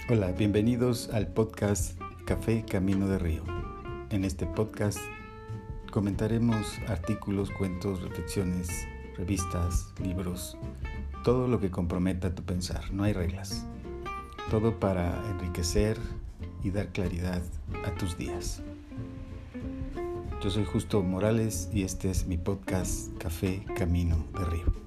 Hola, bienvenidos al podcast Café Camino de Río. En este podcast comentaremos artículos, cuentos, reflexiones, revistas, libros, todo lo que comprometa tu pensar. No hay reglas. Todo para enriquecer y dar claridad a tus días. Yo soy Justo Morales y este es mi podcast Café Camino de Río.